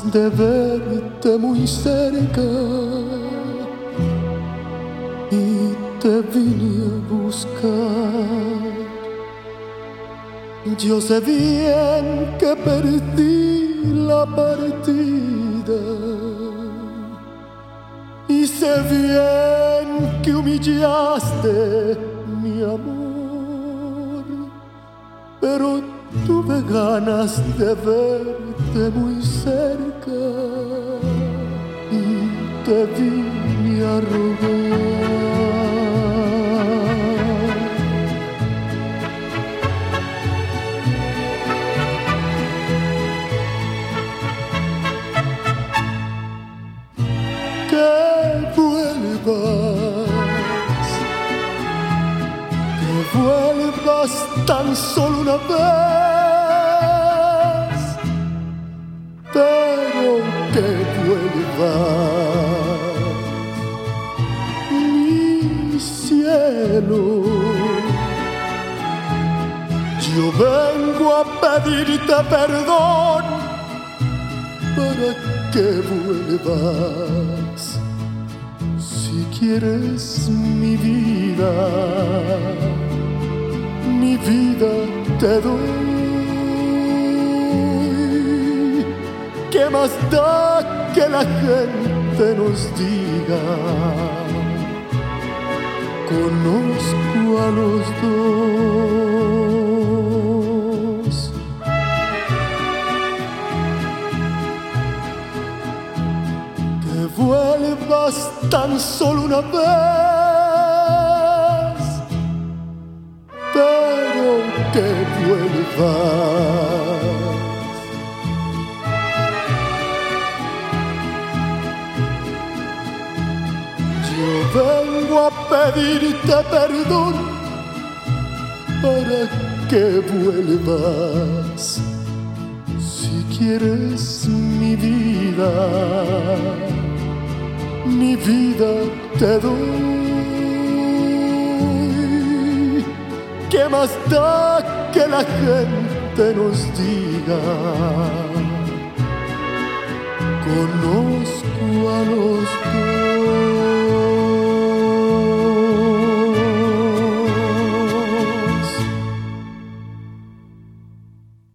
de verte muy cerca y te vine a buscar. Yo sé bien que perdí la partida y sé bien que humillaste mi amor, pero tuve ganas de verte muy cerca y te vine a rogar. Que vuelvas tan solo una vez, pero que vuelvas, mi cielo. Yo vengo a pedirte perdón para que vuelvas. Si quieres mi vida te doy. ¿Qué más da que la gente nos diga? Conozco a los dos. Que vuelvas tan solo una vez, pero que vuelvas. Yo vengo a pedirte perdón para que vuelvas. Si quieres mi vida te doy. ¿Qué más da que la gente nos diga? Conozco a los dos.